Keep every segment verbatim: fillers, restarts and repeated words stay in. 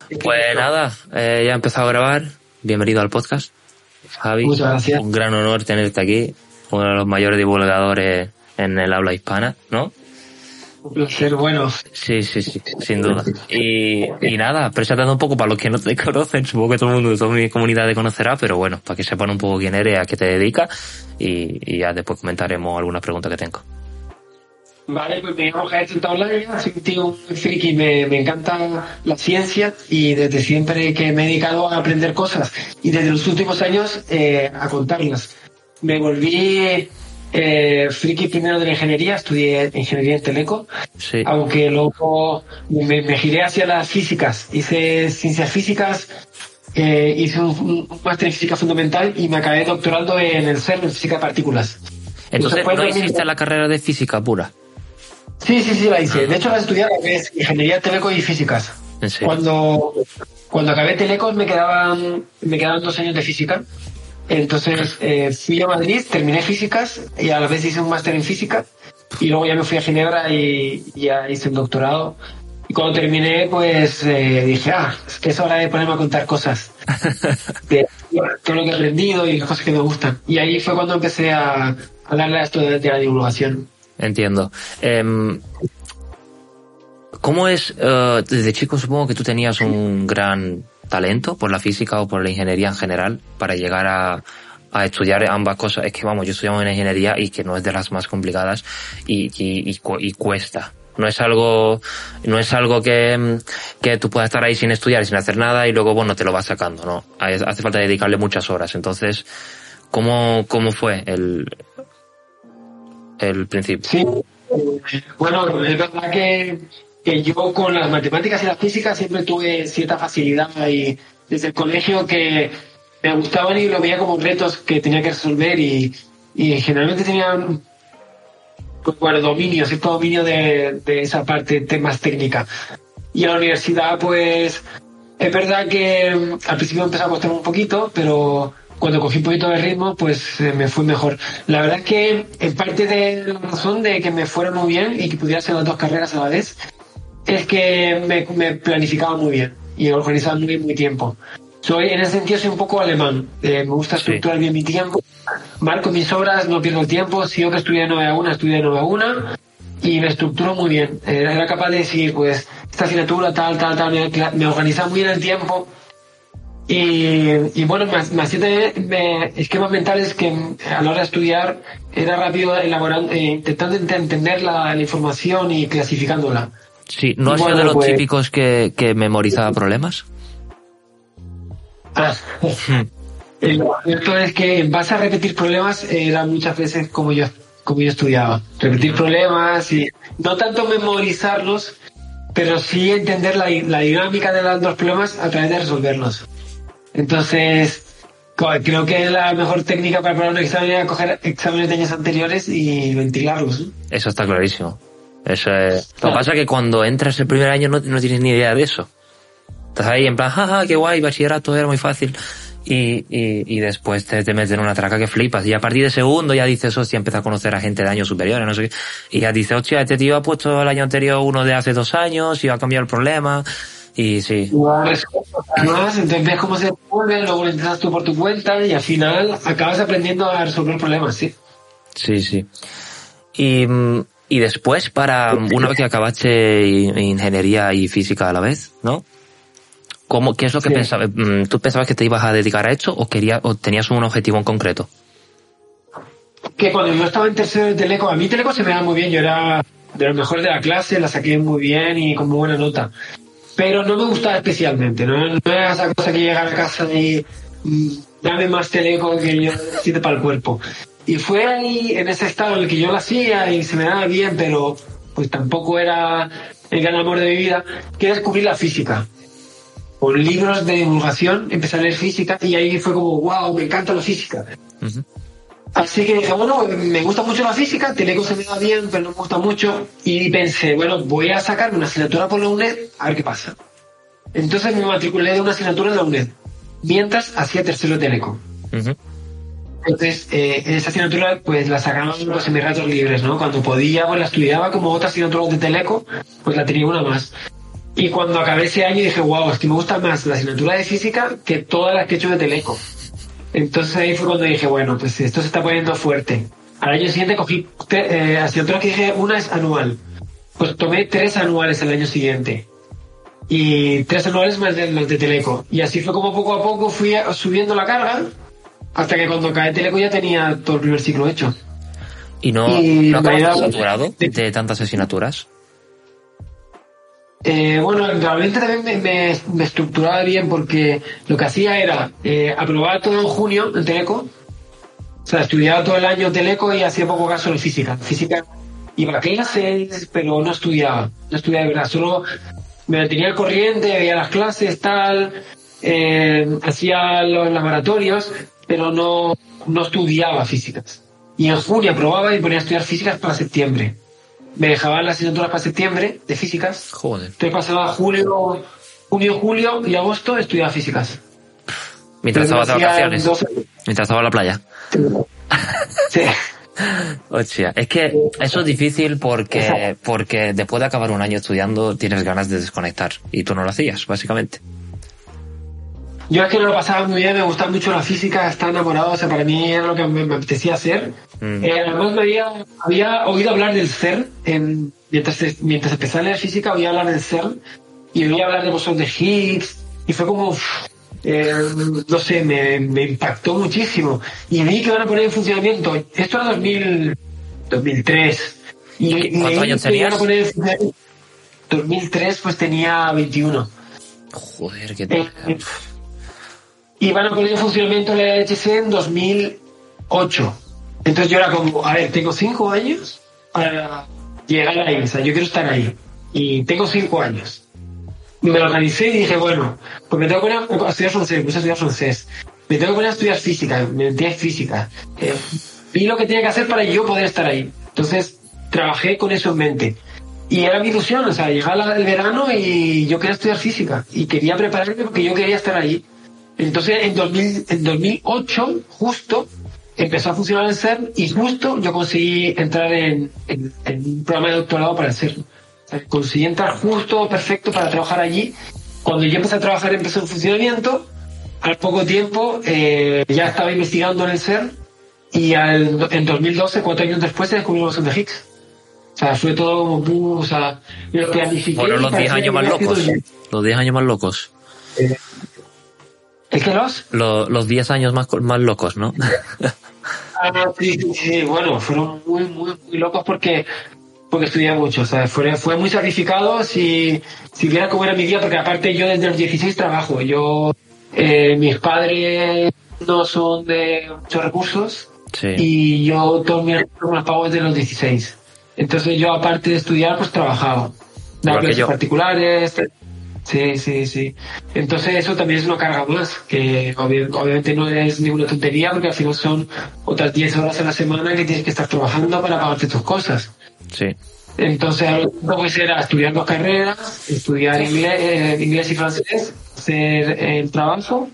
Pues nada, eh, ya he empezado a grabar. Bienvenido al podcast, Javi. Muchas gracias. Un gran honor tenerte aquí, uno de los mayores divulgadores en el habla hispana, ¿no? Un placer, bueno. Sí, sí, sí, sin duda. Y, y nada, preséntate un poco para los que no te conocen. Supongo que todo el mundo de toda mi comunidad te conocerá, pero bueno, para que sepan un poco quién eres, a qué te dedicas, y, y ya después comentaremos algunas preguntas que tengo. Vale, pues me llamo Javier Santaolalla, soy un tío muy friki, me, me encanta la ciencia y desde siempre que me he dedicado a aprender cosas y desde los últimos años eh, a contarlas. Me volví eh, friki primero de la ingeniería, estudié ingeniería en Teleco, Sí. aunque luego me, me giré hacia las físicas, hice ciencias físicas, eh, hice un, un máster en física fundamental y me acabé doctorando en el CERN, en física de partículas. Entonces, Después ¿no de- hiciste la carrera de física pura? Sí, sí, sí, la hice. Ah. De hecho, la estudié que es ingeniería teleco y físicas. ¿En serio? Cuando, cuando acabé telecos me quedaban, me quedaban dos años de física. Entonces eh, fui a Madrid, terminé físicas y a la vez hice un máster en física. Y luego ya me fui a Ginebra y ya hice un doctorado. Y cuando terminé, pues eh, dije, ah, es que es hora de ponerme a contar cosas. De todo lo que he aprendido y las cosas que me gustan. Y ahí fue cuando empecé a, a darle a esto de, de la divulgación. Entiendo. Eh, ¿Cómo es, eh, desde chico supongo que tú tenías un gran talento por la física o por la ingeniería en general para llegar a, a estudiar ambas cosas? Es que vamos, yo estudiamos en ingeniería y que no es de las más complicadas y, y, y, cu- y cuesta. No es algo, no es algo que, que tú puedas estar ahí sin estudiar, sin hacer nada y luego, bueno, te lo vas sacando, ¿no? Hay- Hace falta dedicarle muchas horas. Entonces, ¿cómo, cómo fue el, el principio? Sí, eh, bueno, es verdad que, que yo con las matemáticas y la física siempre tuve cierta facilidad y desde el colegio que me gustaban y lo veía como retos que tenía que resolver y, y generalmente tenía pues, bueno, dominio, cierto dominio de, de esa parte te- más técnica. Y en la universidad pues es verdad que mm, al principio empezó a costar un poquito, pero cuando cogí un poquito de ritmo, pues eh, me fue mejor. La verdad es que en parte de la razón de que me fuera muy bien y que pudiera hacer las dos carreras a la vez, es que me, me planificaba muy bien y organizaba muy bien mi tiempo. Soy, en ese sentido, soy un poco alemán. Eh, me gusta Sí. estructurar bien mi tiempo, marco mis horas, no pierdo el tiempo. Si yo que estudié de nueve a una, estudié de nueve a una y me estructuro muy bien. Eh, era capaz de decir, pues, esta asignatura, tal, tal, tal, me, me organizaba muy bien el tiempo. Y, y bueno, me, me hacía tener me- esquemas mentales que a la hora de estudiar era rápido elaborando, eh, intentando ent- entender la, la información y clasificándola. Sí, ¿no Y has sido bueno, de los pues- típicos que, que memorizaba problemas? Ah, eh, lo cierto es que en base a repetir problemas era muchas veces como yo, como yo estudiaba. Repetir problemas y no tanto memorizarlos, pero sí entender la, la dinámica de los los problemas a través de resolverlos. Entonces, co- creo que la mejor técnica para preparar un examen era coger exámenes de años anteriores y ventilarlos, ¿no? Eso está clarísimo. Eso es... Lo que pasa es que cuando entras el primer año no, no tienes ni idea de eso. Estás ahí en plan, jaja, qué guay, bachillerato era muy fácil. Y, y, y después te, te metes en una traca que flipas. Y a partir de segundo ya dices, hostia, empiezas a conocer a gente de años superiores, no sé qué. Y ya dices, hostia, este tío ha puesto el año anterior uno de hace dos años y ha cambiado el problema. Y sí, Pues, además, entonces ves cómo se resuelve, luego lo intentas tú por tu cuenta y al final acabas aprendiendo a resolver problemas, sí. sí, sí. Y, mm, y después, para una vez que acabaste in- ingeniería y física a la vez, ¿no? ¿Cómo, ¿Qué es lo que Sí. pensabas? Mm, ¿Tú pensabas que te ibas a dedicar a esto o querías, o tenías un objetivo en concreto? Que cuando yo estaba en tercero de Teleco, a mí Teleco se me daba muy bien, yo era de los mejores de la clase, la saqué muy bien y con muy buena nota. Pero no me gustaba especialmente, no, no era esa cosa que llegar a casa y mm, dame más Teleco que yo necesite para el cuerpo. Y fue ahí, en ese estado en el que yo lo hacía y se me daba bien, pero pues tampoco era el gran amor de mi vida, que descubrí la física. Con libros de divulgación empecé a leer física y ahí fue como, wow, me encanta la física. Ujú. Así que dije, bueno, me gusta mucho la física, Teleco se me da bien, pero no me gusta mucho. Y pensé, bueno, voy a sacarme una asignatura por la UNED, a ver qué pasa. Entonces me matriculé de una asignatura en la UNED, mientras hacía tercero de Teleco. Ujú. Entonces, eh, esa asignatura pues la sacaba pues, en mis ratos libres, ¿no? Cuando podía, pues la estudiaba como otra asignatura de Teleco, pues la tenía una más. Y cuando acabé ese año dije, wow, es que me gusta más la asignatura de física que todas las que he hecho de teleco. Entonces ahí fue cuando dije, bueno, pues esto se está poniendo fuerte. Al año siguiente cogí eh, asignaturas que dije, una es anual. Pues tomé tres anuales el año siguiente. Y tres anuales más de los de teleco. Y así fue como poco a poco fui subiendo la carga, hasta que cuando acabé teleco ya tenía todo el primer ciclo hecho. ¿Y no, y ¿no acabas era, saturado de, de tantas asignaturas? Eh, bueno, realmente también me, me, me estructuraba bien, porque lo que hacía era eh, aprobar todo en junio en teleco. O sea, estudiaba todo el año teleco y hacía poco caso en física. Física iba a clases, pero no estudiaba. No estudiaba de verdad. Solo me mantenía al corriente, veía las clases, tal, eh, hacía los laboratorios, pero no, no estudiaba físicas. Y en junio aprobaba y ponía a estudiar físicas para septiembre. Me dejaban las asignaturas para septiembre de físicas. Joder. Entonces pasaba julio, junio, julio y agosto estudiaba físicas. Mientras estabas de vacaciones. doce... Mientras estaba en la playa. Sí. Hostia, es que eso es difícil porque, porque después de acabar un año estudiando tienes ganas de desconectar. Y tú no lo hacías, básicamente. Yo es que no lo pasaba muy bien, me gustaba mucho la física, estaba enamorado, o sea, para mí era lo que me, me apetecía hacer. Mm. Eh, además me había, había oído hablar del CERN, en, mientras, mientras empecé a leer física oía hablar del CERN, y oía hablar de bosón de Higgs, y fue como, eh, no sé, me, me impactó muchísimo. Y vi que van a poner en funcionamiento, esto era dos mil, dos mil tres. Y, ¿Cuántos años tenías? dos mil tres, pues tenía veintiuno. Joder, qué eh, y van a poner en funcionamiento la H C en dos mil ocho. Entonces yo era como, a ver, tengo cinco años para llegar ahí, o sea, yo quiero estar ahí. Y tengo cinco años. Y me lo organicé y dije, bueno, pues me tengo que poner a estudiar francés, me puse a estudiar francés. Me tengo que poner a estudiar física, me metí en física. Eh, vi lo que tenía que hacer para yo poder estar ahí. Entonces trabajé con eso en mente. Y era mi ilusión, o sea, llegaba el verano y yo quería estudiar física. Y quería prepararme porque yo quería estar ahí. Entonces, en, dos mil, en dos mil ocho, justo, empezó a funcionar el CERN y justo yo conseguí entrar en, en, en un programa de doctorado para el CERN. O sea, conseguí entrar justo, perfecto, para trabajar allí. Cuando yo empecé a trabajar, empezó en funcionamiento. Al poco tiempo, eh, ya estaba investigando en el CERN y al, en dos mil doce, cuatro años después, se descubrió el bosón de Higgs. O sea, fue todo como, uh, o sea, lo planifiqué. Fueron los diez años más locos. Los diez años más locos. Eh, ¿Es que los? Los, los diez años más, más locos, ¿no? Ah, sí, sí, sí, bueno, fueron muy, muy, muy locos porque, porque estudié mucho, o sea, fue, fue muy sacrificado si, si viera cómo era mi día, porque aparte yo desde los dieciséis trabajo, yo, eh, mis padres no son de muchos recursos, sí. Y yo todos mis recursos me los pago desde los dieciséis. Entonces yo, aparte de estudiar, pues trabajaba, daba clases particulares. Sí, sí, sí. Entonces eso también es una carga más, que obvi- obviamente no es ninguna tontería, porque al final son otras diez horas a la semana que tienes que estar trabajando para pagarte tus cosas. Sí. Entonces a lo mejor pues era estudiar dos carreras, estudiar inglés, eh, inglés y francés, hacer el trabajo,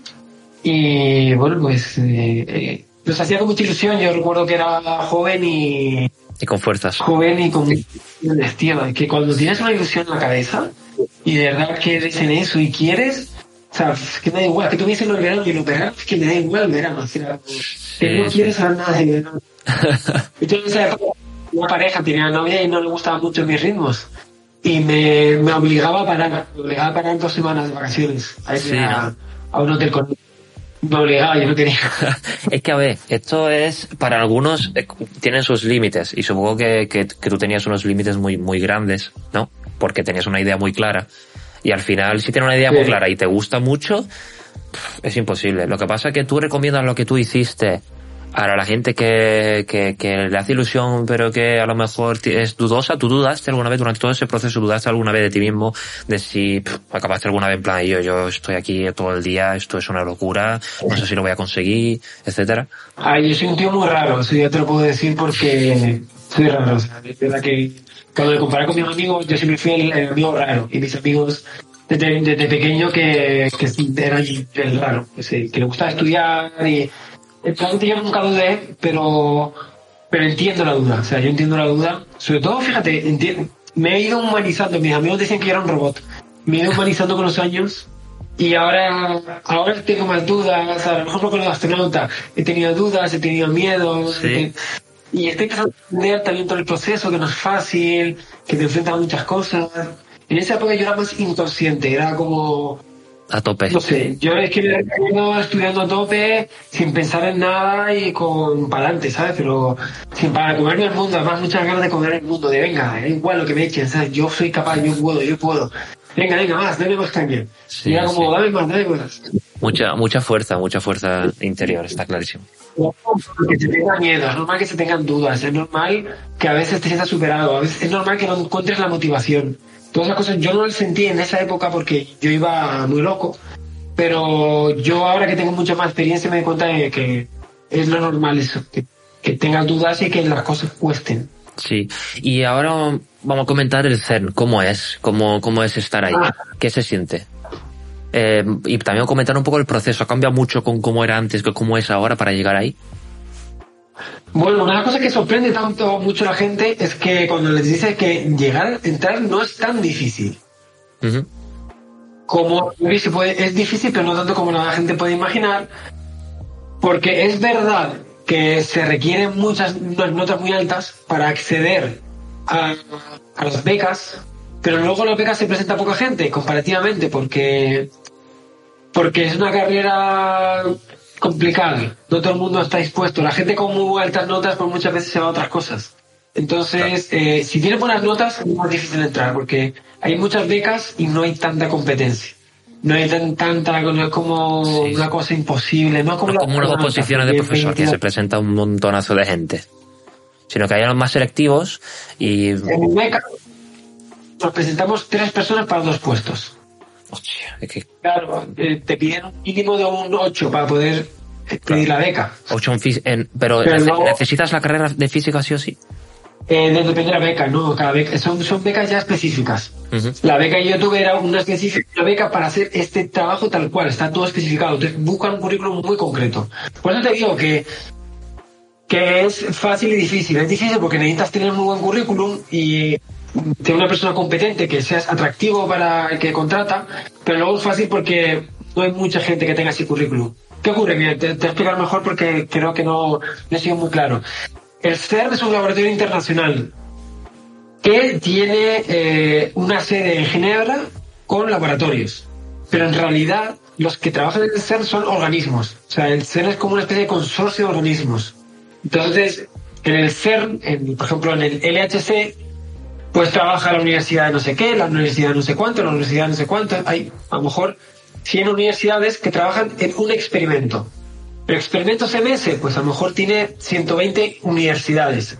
y bueno, pues eh, eh, nos hacía con mucha ilusión. Yo recuerdo que era joven y... Y con fuerzas. Joven y con honestidad, que cuando tienes una ilusión en la cabeza y de verdad quieres en eso y quieres, o sea, que me da igual, que tú me dices lo del verano y lo verano, es que me da igual el verano, o sea, que sí, no quieres saber nada de verano. Entonces, en esa época, una pareja tenía novia y no le gustaban mucho mis ritmos y me, me obligaba a parar, me obligaba a parar dos semanas de vacaciones a irme sí, a, ¿no? a un hotel con me obligaba, yo no quería. Es que, a ver, esto es, para algunos, eh, tienen sus límites, y supongo que, que, que tú tenías unos límites muy, muy grandes, ¿no? Porque tenías una idea muy clara. Y al final, si tienes una idea sí. muy clara y te gusta mucho, es imposible. Lo que pasa es que tú recomiendas lo que tú hiciste a la gente que, que, que le hace ilusión, pero que a lo mejor es dudosa. ¿Tú dudaste alguna vez durante todo ese proceso? ¿Dudaste alguna vez de ti mismo? De si pff, acabaste alguna vez en plan, yo, yo estoy aquí todo el día, esto es una locura, no sé si lo voy a conseguir, etcétera. Ay, yo soy un tío muy raro, eso ya te lo puedo decir porque soy raro. O sea, es verdad que cuando me comparé con mis amigos, yo siempre fui el, el amigo raro. Y mis amigos desde, desde pequeño que, que eran el raro, que, se, que le gustaba estudiar y... Realmente yo nunca dudé, pero pero entiendo la duda, o sea, yo entiendo la duda. Sobre todo, fíjate, entiendo, me he ido humanizando. Mis amigos decían que yo era un robot. me he ido humanizando con los años y ahora, ahora tengo más dudas. A lo mejor con el astronauta he tenido dudas, he tenido miedos. Sí. He, y estoy empezando a entender también todo el proceso, que no es fácil, que te enfrentas a muchas cosas. En esa época yo era más inconsciente, era como... A tope. No sé, yo es que me he estudiando a tope, sin pensar en nada y con para adelante, ¿sabes? Pero sin para comerme el mundo, además muchas ganas de comer el mundo, de venga, es igual lo que me echen, ¿sabes? Yo soy capaz, yo puedo, yo puedo. Venga, venga, más, dame más caña. Sí, y era como, sí. dame más, dame más. Mucha, mucha fuerza, mucha fuerza interior, está clarísimo. Que se tenga miedo, es normal que se tengan dudas, es normal que a veces te sientas superado, a veces es normal que no encuentres la motivación. Todas esas cosas yo no las sentí en esa época porque yo iba muy loco, pero yo ahora que tengo mucha más experiencia me doy cuenta de que es lo normal eso, que, que tengas dudas y que las cosas cuesten. Sí, y ahora vamos a comentar el CERN, cómo es, cómo, cómo es estar ahí, Ah. qué se siente. Eh, y también comentar un poco el proceso, ¿ha cambiado mucho con cómo era antes que cómo es ahora para llegar ahí? Bueno, una cosa que sorprende tanto mucho a la gente es que cuando les dices que llegar a entrar no es tan difícil. Uh-huh. Como se puede, es difícil, pero no tanto como la gente puede imaginar, porque es verdad que se requieren muchas unas notas muy altas para acceder a, a las becas, pero luego las becas se presenta a poca gente comparativamente, porque porque es una carrera complicada, no todo el mundo está dispuesto, la gente con muy altas notas pues muchas veces se va a otras cosas. Entonces, eh, si tienes buenas notas es más difícil entrar, porque hay muchas becas y no hay tanta competencia. No hay tan, tanta, no es como Sí. una cosa imposible, no es como, No es como unas la- oposiciones de profesor, que se presenta un montonazo de gente, sino que hay los más selectivos y... En beca nos presentamos tres personas para dos puestos. Hostia, es que Claro, eh, te piden un mínimo de un ocho para poder eh, pedir la beca. ocho en fis- en- pero Pero nece- no- necesitas la carrera de física sí o sí. Eh, depende de la beca, ¿no? Cada beca, son, son becas ya específicas. Ujú. La beca que yo tuve era una específica una beca para hacer este trabajo tal cual, está todo especificado. Entonces buscan un currículum muy concreto. Por eso te digo que, que es fácil y difícil. Es difícil porque necesitas tener muy buen currículum y tener una persona competente, que seas atractivo para el que contrata, pero luego es fácil porque no hay mucha gente que tenga ese currículum. ¿Qué ocurre? Mira, te, te voy a explicar mejor porque creo que no, no he sido muy claro. El CERN es un laboratorio internacional que tiene eh, una sede en Ginebra con laboratorios. Pero en realidad los que trabajan en el CERN son organismos. O sea, el CERN es como una especie de consorcio de organismos. Entonces, en el CERN, en, por ejemplo en el L H C, pues trabaja la universidad de no sé qué, la universidad de no sé cuánto, la universidad de no sé cuánto. Hay a lo mejor cien universidades que trabajan en un experimento. El experimento C M S, pues a lo mejor tiene ciento veinte universidades.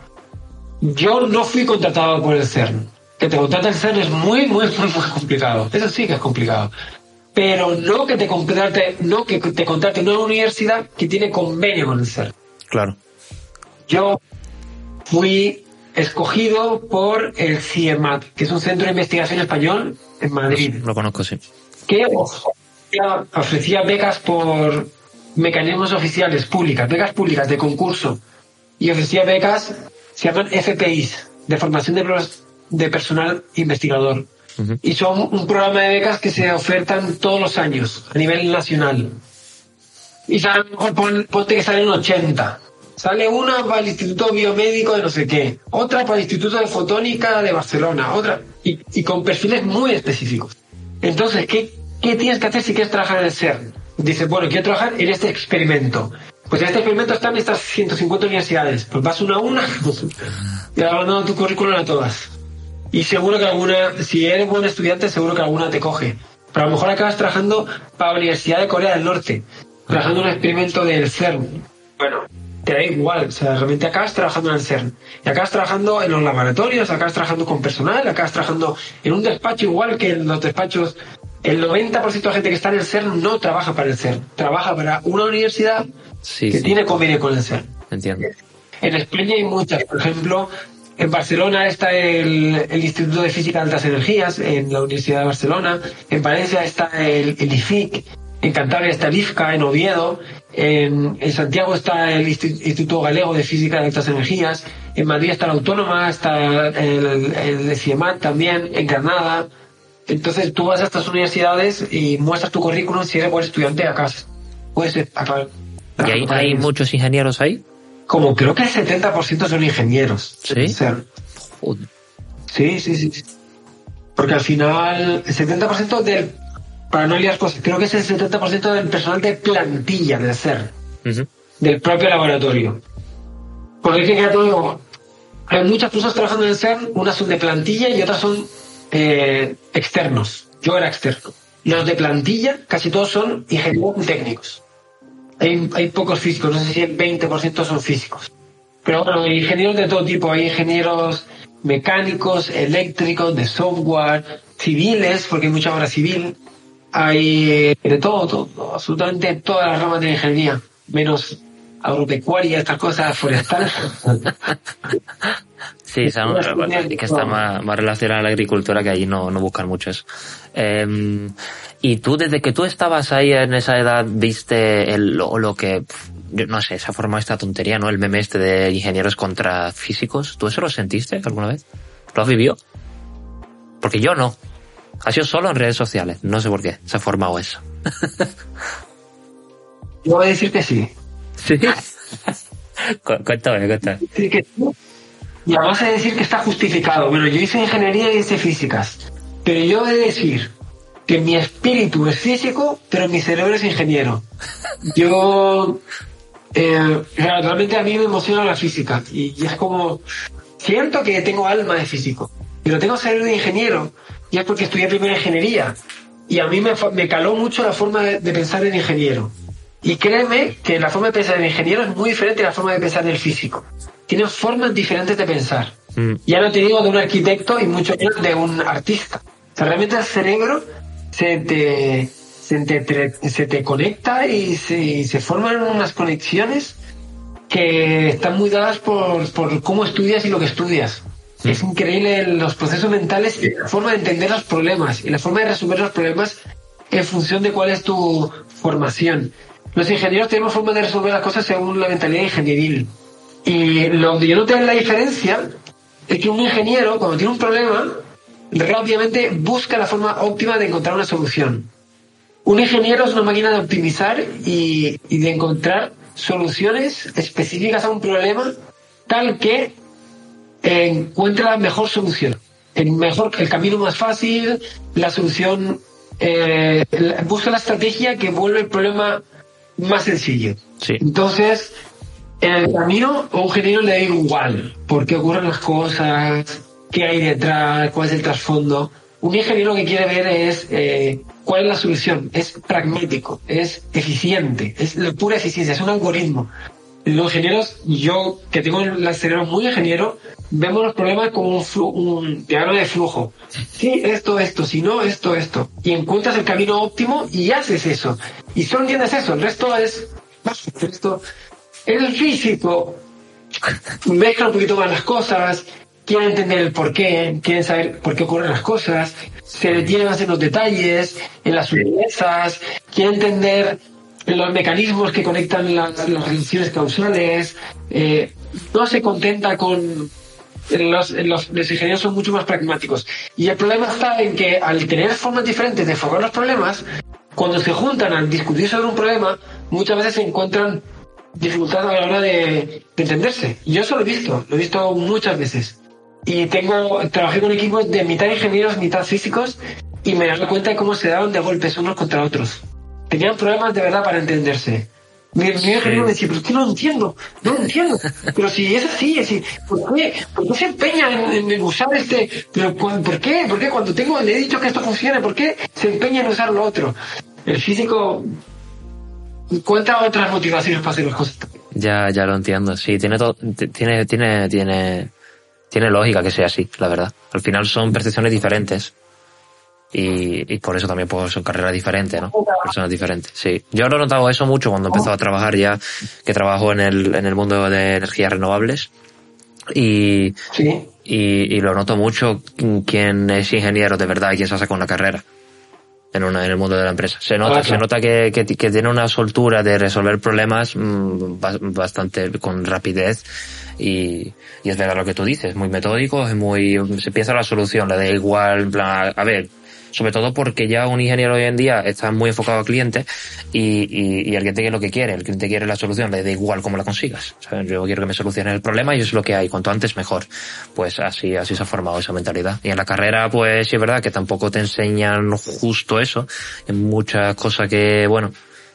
Yo no fui contratado por el CERN. Que te contrate el CERN es muy, muy, muy, muy complicado. Eso sí que es complicado. Pero no que te contrate, no que te contrate una universidad que tiene convenio con el CERN. Claro. Yo fui escogido por el CIEMAT, que es un centro de investigación español en Madrid, Lo conozco, sí. que ofrecía, ofrecía becas por mecanismos oficiales públicas, becas públicas de concurso, y ofrecía becas, se llaman F P Is, de formación de, pros- de personal investigador. Ujú. Y son un programa de becas que se ofertan todos los años a nivel nacional. Y a lo mejor pon- ponte que salen ochenta. Sale una para el Instituto Biomédico de no sé qué, otra para el Instituto de Fotónica de Barcelona, otra, y, y con perfiles muy específicos. Entonces, ¿qué, ¿qué tienes que hacer si quieres trabajar en el CERN? Dices, bueno, quiero trabajar en este experimento. Pues en este experimento están estas ciento cincuenta universidades. Pues vas una a una y vas mandando tu currículum a todas. Y seguro que alguna, si eres buen estudiante, seguro que alguna te coge. Pero a lo mejor acabas trabajando para la Universidad de Corea del Norte, trabajando en un experimento del CERN. Bueno, te da igual, o sea, realmente acabas trabajando en el CERN. Y acabas trabajando en los laboratorios, acabas trabajando con personal, acabas trabajando en un despacho igual que en los despachos. El noventa por ciento de la gente que está en el CERN no trabaja para el CERN, trabaja para una universidad Sí, que sí. tiene convenio con el CERN. Entiendo. En España hay muchas, por ejemplo, en Barcelona está el, el Instituto de Física de Altas Energías, en la Universidad de Barcelona, en Valencia está el, el I F I C, en Cantabria está el I F C A, en Oviedo, en, en Santiago está el Insti- Instituto Galego de Física de Altas Energías, en Madrid está la Autónoma, está el, el, el CIEMAT también, en Granada, Entonces tú vas a estas universidades y muestras tu currículum si eres buen estudiante a casa. Puedes acabar. ¿Y hay, hay muchos ingenieros ahí? Como creo que el setenta por ciento son ingenieros. ¿Sí? Joder. Sí, sí, sí. Porque al final, el setenta por ciento del, para no liar cosas, creo que es el setenta por ciento del personal de plantilla del C E R, uh-huh. del propio laboratorio. Porque es que ya todo, hay muchas personas trabajando en el C E R, unas son de plantilla y otras son eh, externos. Yo era externo. Los de plantilla, casi todos son ingenieros técnicos. Hay, hay pocos físicos, no sé si el veinte por ciento son físicos. Pero bueno, hay ingenieros de todo tipo, hay ingenieros mecánicos, eléctricos, de software, civiles, porque hay mucha obra civil, hay de todo, todo, absolutamente todas las ramas de ingeniería, menos agropecuaria, estas cosas forestales. Sí, son, es que está más, más relacionada a la agricultura, que allí no, no buscan mucho eso. Eh, y tú, desde que tú estabas ahí en esa edad, viste el, lo, lo que... Yo no sé, se ha formado esta tontería, ¿no? El meme este de ingenieros contra físicos. ¿Tú eso lo sentiste alguna vez? ¿Lo has vivido? Porque yo no. Ha sido solo en redes sociales. No sé por qué se ha formado eso. Yo voy a decir que sí. ¿Sí? Cuéntame, cuéntame. Sí, que sí. Y además he de decir que está justificado. Bueno, yo hice ingeniería y hice físicas. Pero yo he de decir que mi espíritu es físico, pero mi cerebro es ingeniero. Yo... Eh, realmente a mí me emociona la física y, y es como siento que tengo alma de físico, pero tengo cerebro de ingeniero, y es porque estudié primero ingeniería y a mí me, me caló mucho la forma de, de pensar en ingeniero, y créeme que la forma de pensar en ingeniero es muy diferente a la forma de pensar en el físico. Tienen formas diferentes de pensar, mm. ya no te digo de un arquitecto y mucho menos de un artista. O sea, realmente el cerebro se te Se te, se te conecta y se, se forman unas conexiones que están muy dadas por, por cómo estudias y lo que estudias. Sí. Es increíble los procesos mentales y la forma de entender los problemas y la forma de resolver los problemas en función de cuál es tu formación. Los ingenieros tenemos forma de resolver las cosas según la mentalidad ingenieril. Y lo que yo noté en la diferencia es que un ingeniero, cuando tiene un problema, rápidamente busca la forma óptima de encontrar una solución. Un ingeniero es una máquina de optimizar y, y de encontrar soluciones específicas a un problema, tal que eh, encuentre la mejor solución, el mejor, el camino más fácil, la solución, eh, busca la estrategia que vuelve el problema más sencillo. Sí. Entonces, en el camino a un ingeniero le da igual por qué ocurren las cosas, qué hay detrás, cuál es el trasfondo. Un ingeniero lo que quiere ver es eh, cuál es la solución. Es pragmático, es eficiente, es la pura eficiencia, es un algoritmo. Los ingenieros, yo que tengo el cerebro muy ingeniero, vemos los problemas como un, flu, un diagrama de flujo. Sí, esto, esto, si no, esto, esto. Y encuentras el camino óptimo y haces eso. Y solo entiendes eso, el resto es... El resto, el físico mezcla un poquito más las cosas, quieren entender el por qué, quieren saber por qué ocurren las cosas, se detienen más en los detalles, en las sutilezas, quieren entender los mecanismos que conectan las, las relaciones causales, eh, no se contenta con... Los, los, los ingenieros son mucho más pragmáticos. Y el problema está en que al tener formas diferentes de enfocar los problemas, cuando se juntan al discutir sobre un problema, muchas veces se encuentran dificultades a la hora de, de entenderse. Yo eso lo he visto, lo he visto muchas veces. Y tengo, trabajé con equipos de mitad ingenieros, mitad físicos, y me he dado cuenta de cómo se daban de golpes unos contra otros. Tenían problemas de verdad para entenderse. Mi, mi ingeniero me decía, pero es que no entiendo, no entiendo. Pero si es así, es así, ¿por qué? ¿Por qué se empeña en, en usar este? ¿Pero por qué? ¿Por qué? Cuando tengo, le he dicho que esto funcione, ¿por qué se empeña en usar lo otro? El físico encuentra otras motivaciones para hacer las cosas. Ya, ya lo entiendo. Sí, tiene todo, tiene, tiene, tiene, tiene lógica que sea así, la verdad. Al final son percepciones diferentes. Y, y por eso también pues, son carreras diferentes, ¿no? Personas diferentes, sí. Yo lo he notado eso mucho cuando he empezado a trabajar ya, que trabajo en el, en el mundo de energías renovables. Y, ¿Sí? y, y lo noto mucho quién es ingeniero de verdad y quién se hace con la carrera. En, una, en el mundo de la empresa. Se nota, se nota que, que, que tiene una soltura de resolver problemas mmm, bastante con rapidez y, y es verdad lo que tú dices, muy metódico, es muy, se piensa la solución, le da igual, en plan, a ver, sobre todo porque ya un ingeniero hoy en día está muy enfocado al cliente y, y, y el cliente quiere lo que quiere, el cliente quiere la solución, le da igual cómo la consigas. O sea, yo quiero que me solucionen el problema y eso es lo que hay, cuanto antes mejor. Pues así, así se ha formado esa mentalidad. Y en la carrera, pues sí es verdad que tampoco te enseñan justo eso, en muchas cosas que, bueno,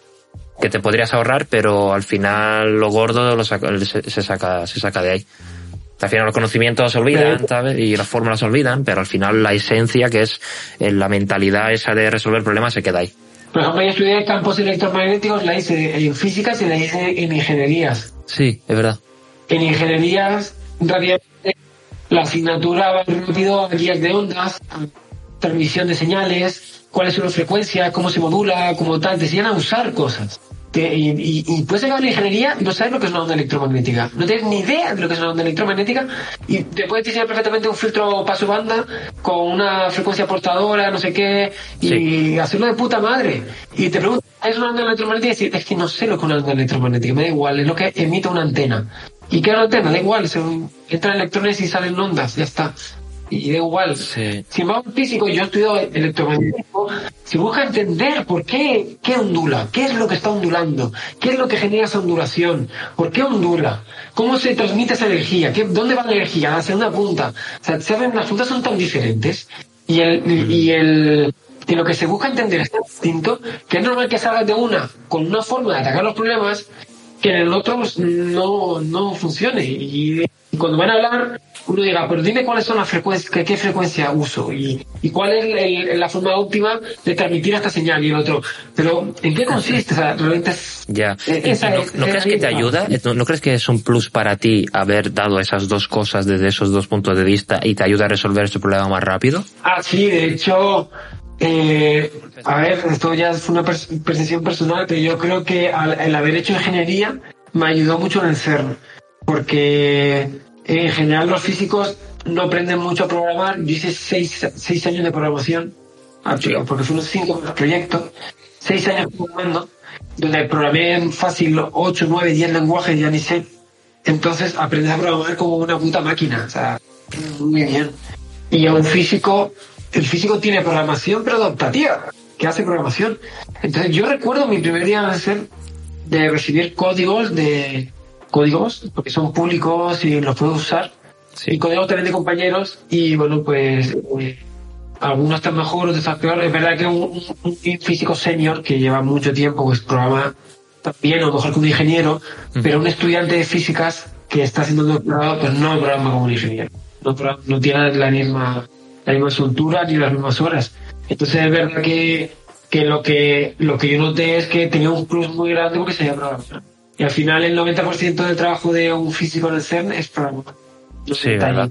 que te podrías ahorrar, pero al final lo gordo lo saca, se, se saca, se saca de ahí. Al final los conocimientos se olvidan, ¿sabes? Y las fórmulas se olvidan, pero al final la esencia, que es la mentalidad esa de resolver problemas, se queda ahí. Por ejemplo, yo estudié campos electromagnéticos, la hice en físicas y la hice en ingenierías. Sí, es verdad. En ingenierías, rápidamente, la asignatura va rápido a guías de ondas, a transmisión de señales, cuáles son las frecuencias, cómo se modula, cómo tal, te enseñan a usar cosas. Te, y, y, y puedes llegar a la ingeniería y no sabes lo que es una onda electromagnética. No tienes ni idea de lo que es una onda electromagnética y te puedes diseñar perfectamente un filtro paso banda con una frecuencia portadora, no sé qué, y sí. hacerlo de puta madre. Y te preguntas, ¿es una onda electromagnética? Y dices, es que no sé lo que es una onda electromagnética, me da igual, es lo que emite una antena. ¿Y qué es una antena? Da igual, se entran electrones y salen ondas, ya está. Y da igual. Sí. Sin embargo, físico, yo he estudiado electromagnetismo, se busca entender por qué, qué ondula, qué es lo que está ondulando, qué es lo que genera esa ondulación, por qué ondula, cómo se transmite esa energía, ¿Qué, dónde va la energía, hacia una punta. O sea, ¿saben? Las puntas son tan diferentes y el, mm. y el, y lo que se busca entender es tan distinto que es normal que salgas de una con una forma de atacar los problemas que en el otro pues, no, no funcione. Y cuando van a hablar, uno diga, pero dime cuáles son las frecuencias, qué, qué frecuencia uso y, y cuál es el, la forma óptima de transmitir esta señal y el otro. Pero, ¿en qué consiste? O sea, realmente es, ya. Esa ¿No, es, ¿no crees que te ayuda? ¿No, ¿No crees que es un plus para ti haber dado esas dos cosas desde esos dos puntos de vista y te ayuda a resolver este problema más rápido? Ah, sí, de hecho, eh, a ver, esto ya es una percepción personal, pero yo creo que al, el haber hecho ingeniería me ayudó mucho en el CERN, porque en general los físicos no aprenden mucho a programar. Yo hice seis, seis años de programación, porque fueron cinco proyectos, seis años programando, donde programé fácil ocho, nueve, diez lenguajes, ya ni sé. Entonces aprendes a programar como una puta máquina, o sea, muy bien. Y a un físico, el físico tiene programación, pero adaptativa, que hace programación. Entonces yo recuerdo mi primer día de ser, de recibir códigos de códigos, porque son públicos y los puedo usar, sí. Y códigos también de compañeros, y bueno, pues eh, algunos están mejor, otros están peor. Es verdad que un, un físico senior que lleva mucho tiempo, pues programa también, o mejor que un ingeniero, uh-huh. Pero un estudiante de físicas que está haciendo un doctorado, pues no programa como un ingeniero, no, no tiene la misma, la misma soltura ni las mismas horas. Entonces es verdad que, que lo que lo que yo noté es que tenía un plus muy grande porque sabía programar. Y al final el noventa por ciento del trabajo de un físico en el CERN es programar. Sí, ¿verdad?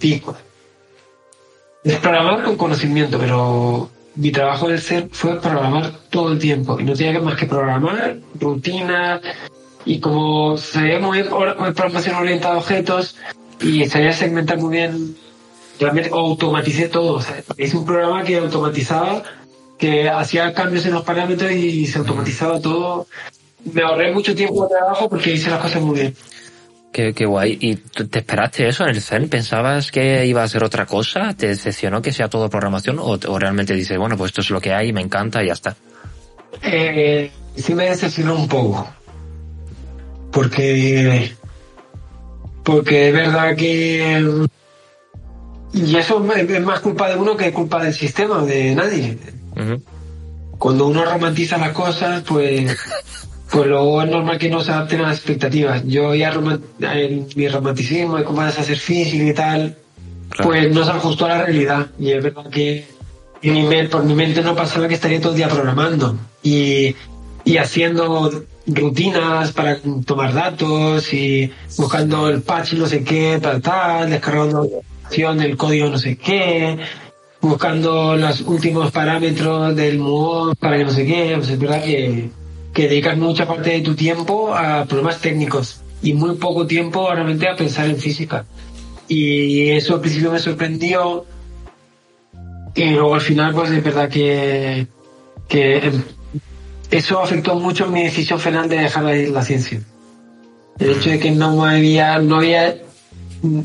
Es programar con conocimiento, pero mi trabajo en el CERN fue programar todo el tiempo. Y no tenía más que programar, rutinas, y como sabía muy bien programación orientada a objetos, y sabía segmentar muy bien, realmente automaticé todo. O sea, hice un programa que automatizaba, que hacía cambios en los parámetros y se automatizaba todo. Me ahorré mucho tiempo de trabajo porque hice las cosas muy bien. Qué, qué guay. ¿Y te esperaste eso en el CERN? ¿Pensabas que iba a ser otra cosa? ¿Te decepcionó que sea todo programación? ¿O, o realmente dices, bueno, pues esto es lo que hay, me encanta y ya está? Eh, sí me decepcionó un poco. Porque... Porque es verdad que... Y eso es más culpa de uno que culpa del sistema, de nadie. Uh-huh. Cuando uno romantiza las cosas, pues... Pues luego es normal que no se adapten a las expectativas. Yo ya rom- en mi romanticismo de cómo vas a hacer física y tal, claro. Pues no se ajustó a la realidad. Y es verdad que en mi mente, por mi mente no pasaba que estaría todo el día programando y, y haciendo rutinas para tomar datos y buscando el patch no sé qué, tal, tal, descargando el código no sé qué, buscando los últimos parámetros del mod para que no sé qué. Pues es verdad que que dedicas mucha parte de tu tiempo a problemas técnicos y muy poco tiempo realmente a pensar en física. Y eso al principio me sorprendió y luego al final pues es verdad que, que eso afectó mucho mi decisión final de dejar la, la ciencia. El hecho de que no había, no había,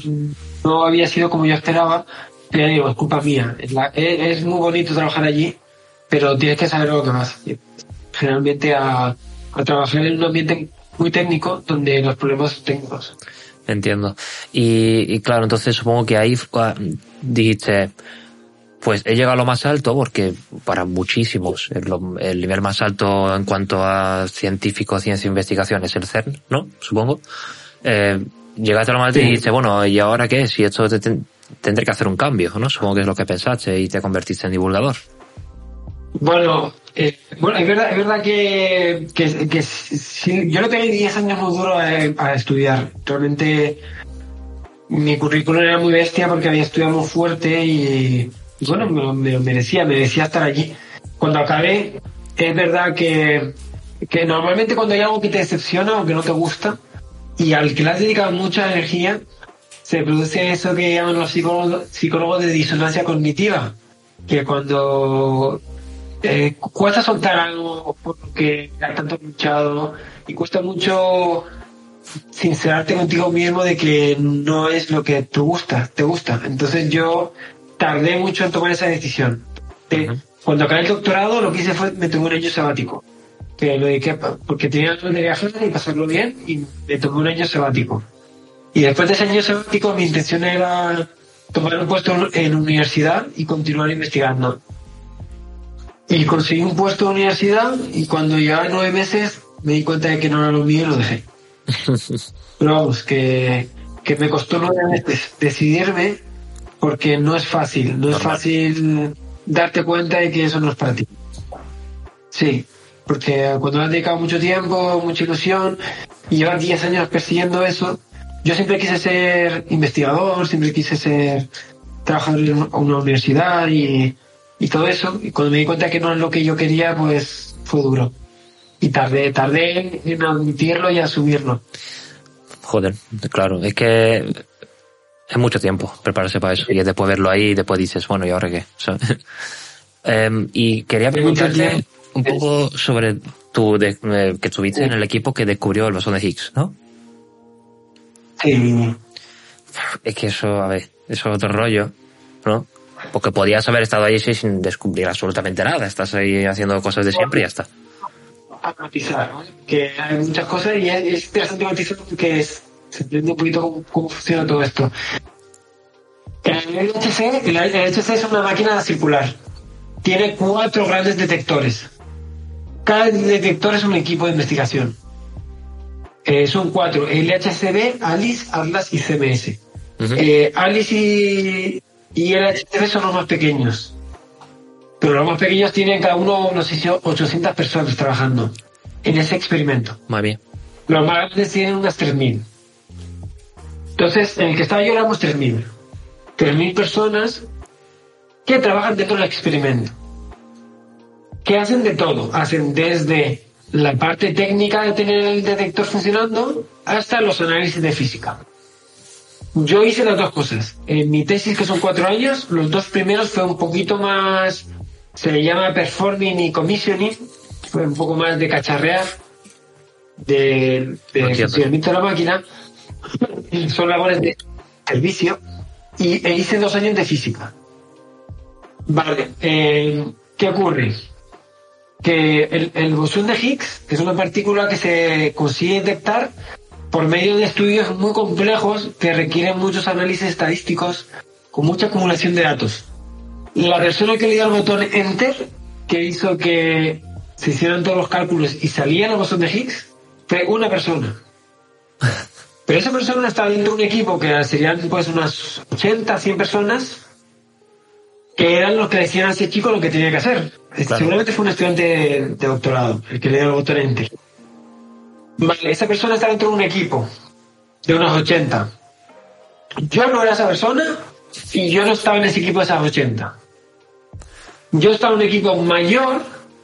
no había sido como yo esperaba, pero digo, es culpa mía. Es, la, es, es muy bonito trabajar allí, pero tienes que saber lo que vas. Generalmente a, a trabajar en un ambiente muy técnico donde los problemas son técnicos. Entiendo. Y, y claro, entonces supongo que ahí dijiste, pues he llegado a lo más alto, porque para muchísimos el, el nivel más alto en cuanto a científico, ciencia e investigación es el CERN, ¿no? Supongo. Eh, llegaste a lo más alto, sí. Y dijiste, bueno, ¿y ahora qué? Si esto te, te, tendré que hacer un cambio, ¿no? Supongo que es lo que pensaste y te convertiste en divulgador. Bueno, eh, bueno, es verdad, es verdad que, que, que si, yo no tenía diez años muy duro a, a estudiar. Realmente mi currículum era muy bestia porque había estudiado muy fuerte y, y bueno, me, me merecía, merecía estar allí. Cuando acabé, es verdad que, que normalmente cuando hay algo que te decepciona o que no te gusta y al que le has dedicado mucha energía, se produce eso que llaman los psicólogos, psicólogos de disonancia cognitiva, que cuando Eh, cuesta soltar algo por lo que has tanto luchado y cuesta mucho sincerarte contigo mismo de que no es lo que te gusta, te gusta. Entonces yo tardé mucho en tomar esa decisión. Uh-huh. Cuando acabé el doctorado lo que hice fue me tomé un año sabático, que lo dediqué porque tenía ganas de viajar y pasarlo bien y me tomé un año sabático. Y después de ese año sabático mi intención era tomar un puesto en universidad y continuar investigando. Y conseguí un puesto de universidad y cuando llevaba nueve meses me di cuenta de que no era lo mío y lo dejé. Pero vamos, que, que me costó nueve meses decidirme porque no es fácil, no es fácil darte cuenta de que eso no es para ti. Sí, porque cuando has dedicado mucho tiempo, mucha ilusión y llevas diez años persiguiendo eso, yo siempre quise ser investigador, siempre quise ser trabajador en una universidad y... y todo eso, y cuando me di cuenta que no es lo que yo quería, pues fue duro. Y tardé, tardé en admitirlo y asumirlo. Joder, claro, es que es mucho tiempo prepararse para eso, y después verlo ahí y después dices, bueno, ¿y ahora qué? O sea, eh, y quería preguntarte un poco sobre tu, de, eh, que estuviste en el equipo que descubrió el bosón de Higgs, ¿no? Sí. Es que eso, a ver, eso es otro rollo, ¿no? Porque podías haber estado ahí sin descubrir absolutamente nada. Estás ahí haciendo cosas de siempre y ya está. A matizar, ¿no? Que hay muchas cosas y es interesante matizar porque es, se entiende un poquito cómo, cómo funciona todo esto. El L H C, el L H C es una máquina circular. Tiene cuatro grandes detectores. Cada detector es un equipo de investigación. Eh, son cuatro: L H C B, ALICE, ATLAS y C M S. Uh-huh. eh, ALICE y Y el L H C B son los más pequeños. Pero los más pequeños tienen cada uno, no sé si ochocientas personas trabajando en ese experimento. Muy bien. Los más grandes tienen unas tres mil. Entonces, en el que estaba yo éramos tres mil. tres mil personas que trabajan dentro del experimento. Que hacen de todo. Hacen desde la parte técnica de tener el detector funcionando hasta los análisis de física. Yo hice las dos cosas. En mi tesis, que son cuatro años, los dos primeros fue un poquito más, se le llama performing y commissioning, fue un poco más de cacharrear, de, de funcionamiento de la máquina, son labores de servicio, y e hice dos años de física. Vale, eh, ¿qué ocurre? Que el, el bosón de Higgs es una partícula que se consigue detectar por medio de estudios muy complejos que requieren muchos análisis estadísticos con mucha acumulación de datos. La persona que le dio el botón Enter, que hizo que se hicieran todos los cálculos y salía el bosón de Higgs, fue una persona. Pero esa persona estaba dentro de un equipo que serían pues unas ochenta, cien personas, que eran los que decían a ese chico lo que tenía que hacer. Claro. Seguramente fue un estudiante de, de doctorado el que le dio el botón Enter. Vale, esa persona está dentro de un equipo de unos ochenta. Yo no era esa persona y yo no estaba en ese equipo de esas ochenta. Yo estaba en un equipo mayor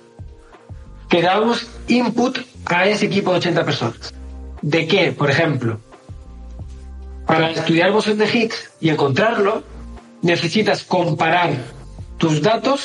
que dábamos input a ese equipo de ochenta personas. ¿De qué? Por ejemplo, para estudiar el bosón de Higgs y encontrarlo, necesitas comparar tus datos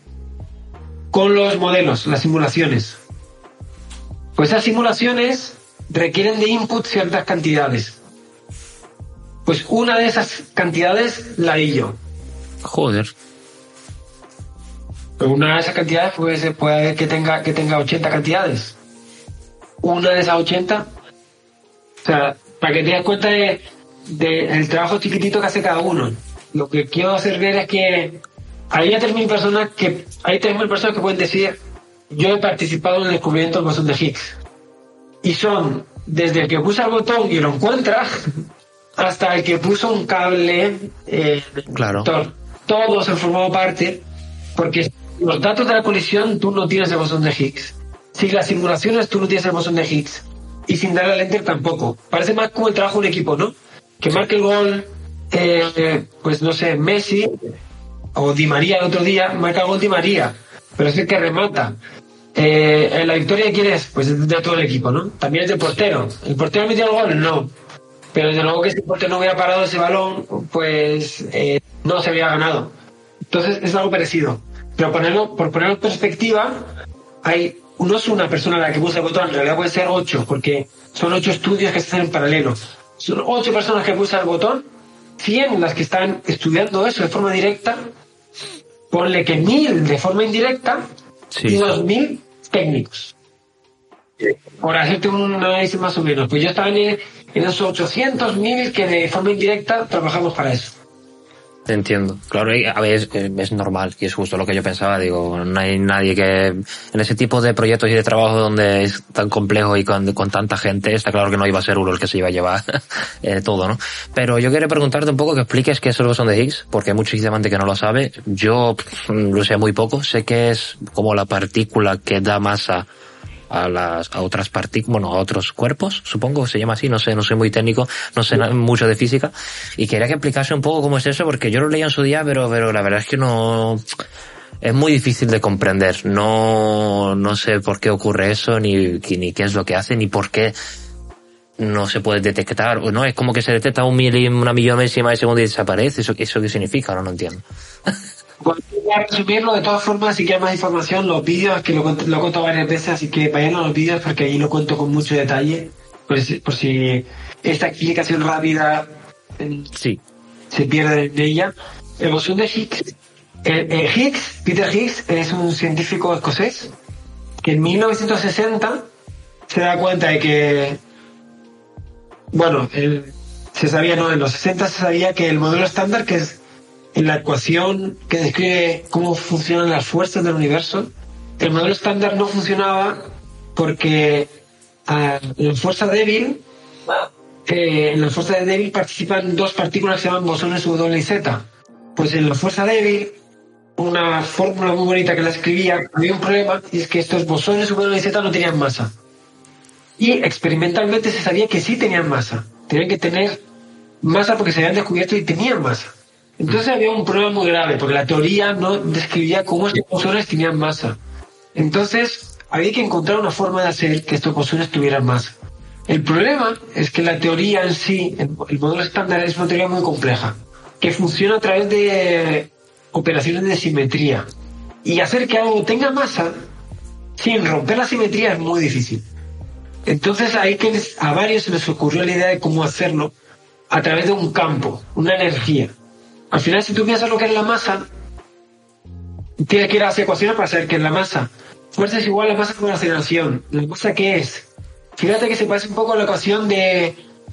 con los modelos, las simulaciones. Pues esas simulaciones requieren de input ciertas cantidades. Pues una de esas cantidades la di yo. Joder. Pero una de esas cantidades puede, puede que tenga que tenga ochenta cantidades. Una de esas ochenta, o sea, para que te des cuenta de, de el trabajo chiquitito que hace cada uno. Lo que quiero hacer ver es que hay tres mil personas que hay tres mil personas que pueden decir: yo he participado en el descubrimiento del bosón de Higgs. Y son desde el que puso el botón y lo encuentra hasta el que puso un cable eh, claro. Todo, todos han formado parte, porque los datos de la colisión tú no tienes el bosón de Higgs. Sin las simulaciones tú no tienes el bosón de Higgs. Y sin darle al enter tampoco. Parece más como el trabajo de un equipo, ¿no? Que marque el gol, eh, pues no sé, Messi o Di María el otro día, marca el gol Di María, pero es el que remata. Eh, ¿La victoria de quién es? Pues de todo el equipo, ¿no? También es del portero. ¿El portero metió el gol? No. Pero desde luego que si el portero no hubiera parado ese balón, pues eh, no se habría ganado. Entonces es algo parecido. Pero ponerlo, por ponerlo en perspectiva, hay no es una persona la que pulsa el botón, en realidad puede ser ocho, porque son ocho estudios que se hacen en paralelo. Son ocho personas que pulsan el botón, cien las que están estudiando eso de forma directa, ponle que mil de forma indirecta, sí, y dos mil técnicos. Por hacerte un análisis más o menos. Pues yo estaba en, en esos ochocientos mil que de forma indirecta trabajamos para eso. Entiendo. Claro, a ver, es, es normal, y es justo lo que yo pensaba. Digo, no hay nadie que en ese tipo de proyectos y de trabajo donde es tan complejo y con, con tanta gente, está claro que no iba a ser uno el que se iba a llevar eh, todo, ¿no? Pero yo quería preguntarte un poco que expliques qué es el bosón de Higgs, porque hay muchísima gente que no lo sabe. Yo pff, lo sé muy poco. Sé que es como la partícula que da masa a las a otras partículas, bueno, a otros cuerpos, supongo que se llama así, no sé, no soy muy técnico, no sé na- mucho de física, y quería que explicase un poco cómo es eso, porque yo lo leía en su día, pero pero la verdad es que no, es muy difícil de comprender, no no sé por qué ocurre eso, ni ni qué es lo que hace, ni por qué no se puede detectar, o no, es como que se detecta un mil, una millonésima de segundo y desaparece, eso eso qué significa, no, no entiendo. Bueno, para resumirlo, de todas formas, si quieres más información, los vídeos, que lo, lo he contado varias veces, así que vayan a los vídeos porque ahí lo cuento con mucho detalle, por si, por si esta explicación rápida eh, sí. se pierde en ella. El bosón de Higgs, eh, eh, Higgs, Peter Higgs, es un científico escocés que en mil novecientos sesenta se da cuenta de que, bueno, él, se sabía, no, en los sesenta se sabía que el modelo estándar, que es en la ecuación que describe cómo funcionan las fuerzas del universo, el modelo estándar no funcionaba porque uh, en la fuerza débil, eh, en la fuerza débil participan dos partículas que se llaman bosones W y Z. Pues en la fuerza débil, una fórmula muy bonita que la escribía, había un problema, y es que estos bosones W y Z no tenían masa. Y experimentalmente se sabía que sí tenían masa. Tenían que tener masa porque se habían descubierto y tenían masa. Entonces había un problema muy grave, porque la teoría no describía cómo estos bosones tenían masa. Entonces había que encontrar una forma de hacer que estos bosones tuvieran masa. El problema es que la teoría en sí, el, el modelo estándar, es una teoría muy compleja, que funciona a través de operaciones de simetría. Y hacer que algo tenga masa sin romper la simetría es muy difícil. Entonces ahí que a varios se les ocurrió la idea de cómo hacerlo a través de un campo, una energía. Al final, si tú piensas lo que es la masa, tienes que ir a las ecuaciones para saber qué es la masa. Fuerza es igual a la masa con la aceleración. ¿La masa qué es? Fíjate que se parece un poco a la ecuación de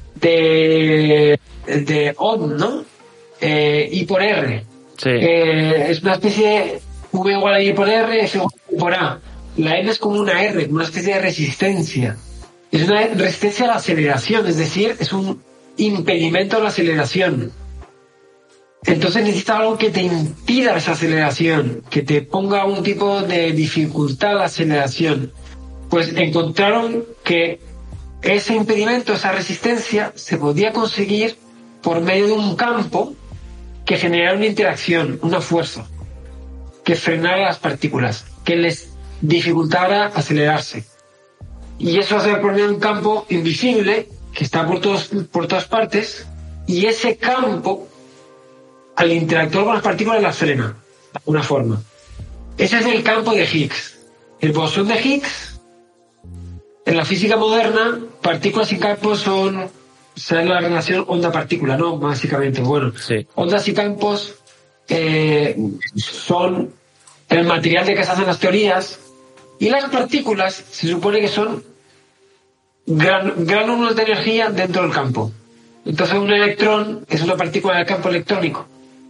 de, de Ohm, ¿no? Eh, I por R. Sí. Eh, es una especie de V igual a I por R, F igual a I por A. La N es como una R, como una especie de resistencia. Es una resistencia a la aceleración, es decir, es un impedimento a la aceleración. Entonces necesitas algo que te impida esa aceleración, que te ponga un tipo de dificultad a la aceleración. Pues encontraron que ese impedimento, esa resistencia, se podía conseguir por medio de un campo que generara una interacción, una fuerza, que frenara las partículas, que les dificultara acelerarse. Y eso se hace por medio de un campo invisible que está por, todos, por todas partes, y ese campo, al interactuar con las partículas, las frena de alguna forma. Ese es el campo de Higgs. El bosón de Higgs, en la física moderna, partículas y campos son, o sea, la relación onda-partícula, ¿no? Básicamente, bueno, Sí. ondas y campos eh, son el material de que se hacen las teorías, y las partículas se supone que son gran, gránulos de energía dentro del campo. Entonces un electrón es una partícula del campo electrónico,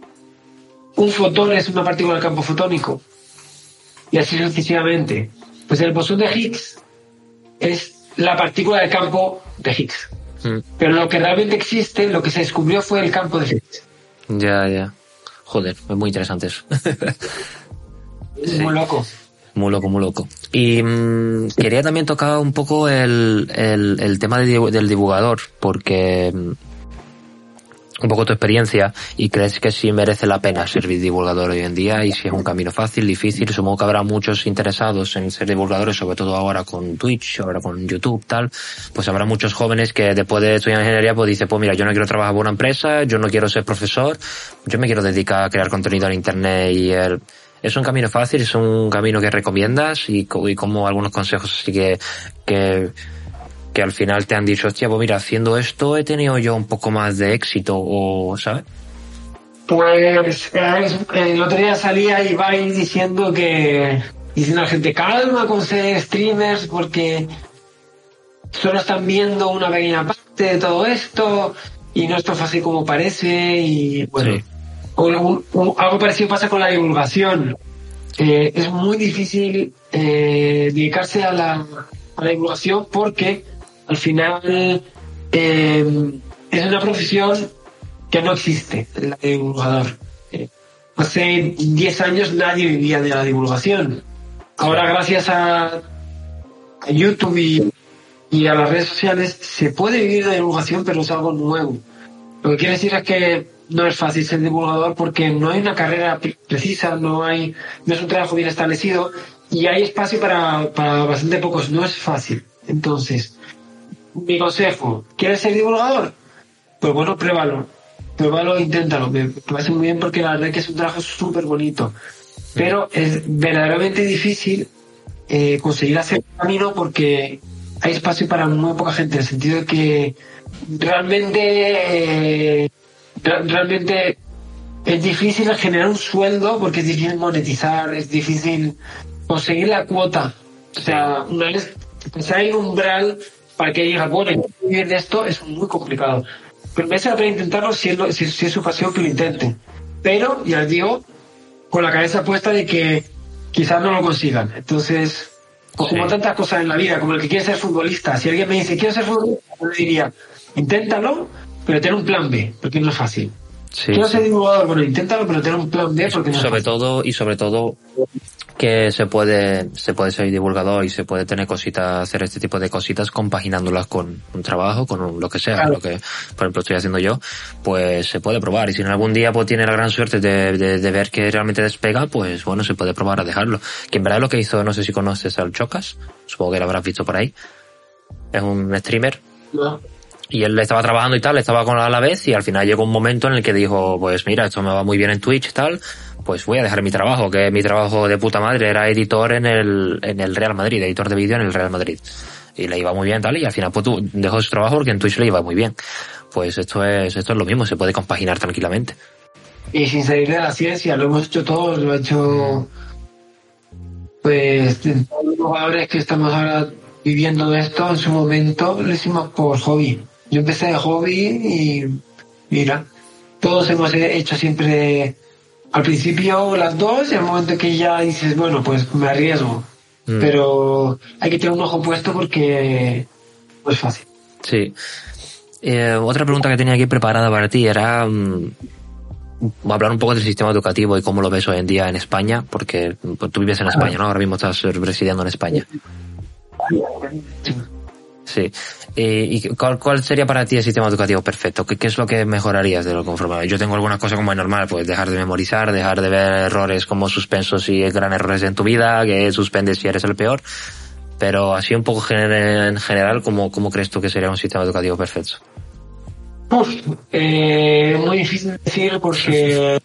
un fotón es una partícula del campo fotónico, y así sucesivamente. Pues el bosón de Higgs es la partícula del campo de Higgs. Mm. Pero lo que realmente existe, lo que se descubrió fue el campo de Higgs. Ya, ya. Joder, es muy interesante eso. Sí. Muy loco. Muy loco, muy loco. Y mmm, quería también tocar un poco el, el, el tema de, del divulgador, porque mmm, un poco tu experiencia, y crees que sí merece la pena ser divulgador hoy en día, y si es un camino fácil, difícil. Supongo que habrá muchos interesados en ser divulgadores, sobre todo ahora con Twitch, ahora con YouTube, tal. Pues habrá muchos jóvenes que después de estudiar ingeniería pues dicen, pues mira, yo no quiero trabajar por una empresa, yo no quiero ser profesor, yo me quiero dedicar a crear contenido en internet. Y el ¿Es un camino fácil? ¿Es un camino que recomiendas? Y, y como algunos consejos así que, que, que al final te han dicho, hostia, pues mira, haciendo esto he tenido yo un poco más de éxito, o, ¿sabes? Pues el otro día salía Ibai diciendo que, diciendo a la gente, calma con ser streamers porque solo están viendo una pequeña parte de todo esto y no es tan fácil como parece. Y bueno, sí. Un, un, algo parecido pasa con la divulgación. Eh, es muy difícil eh, dedicarse a la, a la divulgación porque al final eh, es una profesión que no existe, la de divulgador. Eh, hace diez años nadie vivía de la divulgación. Ahora gracias a, a YouTube y, y a las redes sociales se puede vivir de la divulgación, pero es algo nuevo. Lo que quiere decir es que no es fácil ser divulgador porque no hay una carrera precisa, no hay, no es un trabajo bien establecido y hay espacio para, para bastante pocos, no es fácil. Entonces, mi consejo, ¿quieres ser divulgador? Pues bueno, pruébalo, pruébalo, inténtalo, me parece muy bien porque la verdad es que es un trabajo súper bonito, pero es verdaderamente difícil eh, conseguir hacer el camino porque hay espacio para muy poca gente, en el sentido de que realmente eh, realmente es difícil generar un sueldo porque es difícil monetizar, es difícil conseguir la cuota. O sea, una vez que hay un umbral para que diga, bueno, vivir de esto es muy complicado. Pero me para intentarlo si es, lo, si, si es su pasión que lo intenten. Pero, ya les digo, con la cabeza puesta de que quizás no lo consigan. Entonces, como sí. tantas cosas en la vida, como el que quiere ser futbolista, si alguien me dice, quiero ser futbolista, yo le diría, inténtalo, pero ten un plan B, porque no es fácil. Sí, quiero ser divulgador, bueno, inténtalo, pero ten un plan B, porque no es sobre fácil. todo y sobre todo que se puede se puede ser divulgador y se puede tener cositas, hacer este tipo de cositas compaginándolas con un trabajo, con un, lo que sea, claro. Lo que por ejemplo estoy haciendo yo, pues se puede probar, y si en algún día pues tiene la gran suerte de, de, de ver que realmente despega, pues bueno, se puede probar a dejarlo. Que en verdad lo que hizo, no sé si conoces al Chocas, supongo que lo habrás visto por ahí, es un streamer. No. Y él estaba trabajando y tal, estaba con a la vez, y al final llegó un momento en el que dijo, pues mira, esto me va muy bien en Twitch y tal, pues voy a dejar mi trabajo, que mi trabajo de puta madre era editor en el en el Real Madrid, editor de vídeo en el Real Madrid. Y le iba muy bien tal, y al final pues tú dejó su trabajo porque en Twitch le iba muy bien. Pues esto es esto es lo mismo, se puede compaginar tranquilamente. Y sin salir de la ciencia, lo hemos hecho todos, lo ha hecho pues todos los jugadores que estamos ahora viviendo de esto, en su momento lo hicimos por hobby. Yo empecé de hobby y mira, todos hemos hecho siempre al principio las dos, y al momento que ya dices, bueno, pues me arriesgo. Mm. Pero hay que tener un ojo puesto porque no es fácil. Sí. Eh, otra pregunta que tenía aquí preparada para ti era um, hablar un poco del sistema educativo y cómo lo ves hoy en día en España, porque pues, tú vives en España, ¿no? Ahora mismo estás residiendo en España. Sí. ¿Y cuál, cuál sería para ti el sistema educativo perfecto? ¿Qué, qué es lo que mejorarías de lo conforme? Yo tengo algunas cosas como es normal, pues dejar de memorizar, dejar de ver errores como suspensos y gran errores en tu vida, que suspendes si eres el peor. Pero así un poco en general, ¿cómo, cómo crees tú que sería un sistema educativo perfecto? Uf, eh, muy difícil decir porque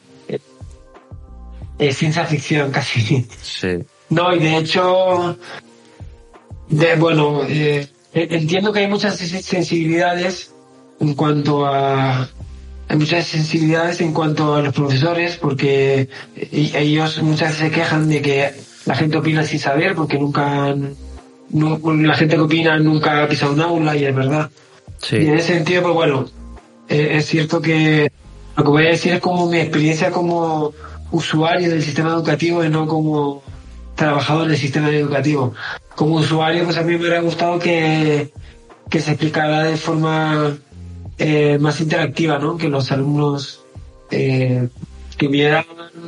es ciencia ficción casi. Sí. No, y de hecho, de, bueno, eh, entiendo que hay muchas sensibilidades en cuanto a, hay muchas sensibilidades en cuanto a los profesores, porque ellos muchas veces se quejan de que la gente opina sin saber, porque nunca han, no, la gente que opina nunca ha pisado un aula, y es verdad. Sí. Y en ese sentido, pues bueno, eh, es cierto que lo que voy a decir es como mi experiencia como usuario del sistema educativo y no como trabajador del sistema educativo. Como usuario, pues a mí me hubiera gustado que, que se explicara de forma eh, más interactiva, ¿no? Que los alumnos eh, tuvieran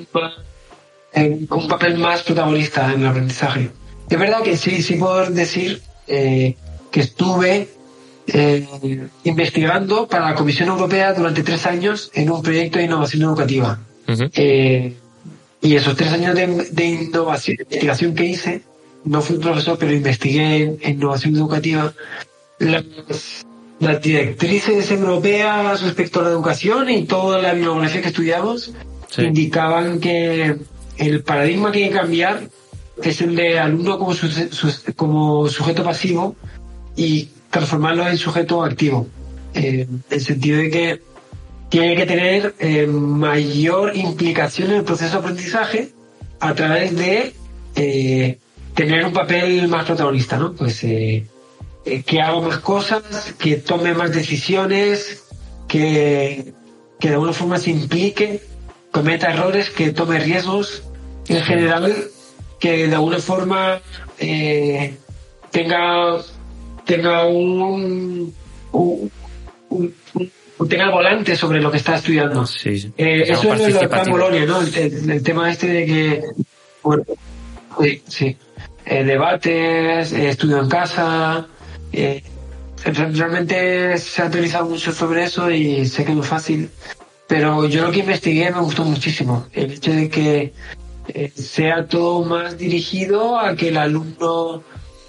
eh, un papel más protagonista en el aprendizaje. Es verdad que sí, sí puedo decir eh, que estuve eh, investigando para la Comisión Europea durante tres años en un proyecto de innovación educativa. Uh-huh. Eh, y esos tres años de, de innovación, de investigación que hice, no fui profesor, pero investigué en, en innovación educativa. Las, las directrices europeas respecto a la educación y toda la bibliografía que estudiamos sí. indicaban que el paradigma que hay que cambiar es el de alumno como, su, su, como sujeto pasivo y transformarlo en sujeto activo, eh, en el sentido de que tiene que tener eh, mayor implicación en el proceso de aprendizaje a través de eh, tener un papel más protagonista, ¿no? Pues eh, eh, que haga más cosas, que tome más decisiones, que, que de alguna forma se implique, cometa errores, que tome riesgos, en general, que de alguna forma eh, tenga tenga un, un, un, un tenga el volante sobre lo que está estudiando. Sí, sí. Eh, eso es lo del plan Bolonia, ¿no? El, el, el tema este de que bueno, sí, sí. Eh, debates, eh, estudio en casa, eh, realmente se ha teorizado mucho sobre eso y sé que no es fácil, pero yo lo que investigué me gustó muchísimo, el hecho de que eh, sea todo más dirigido a que el alumno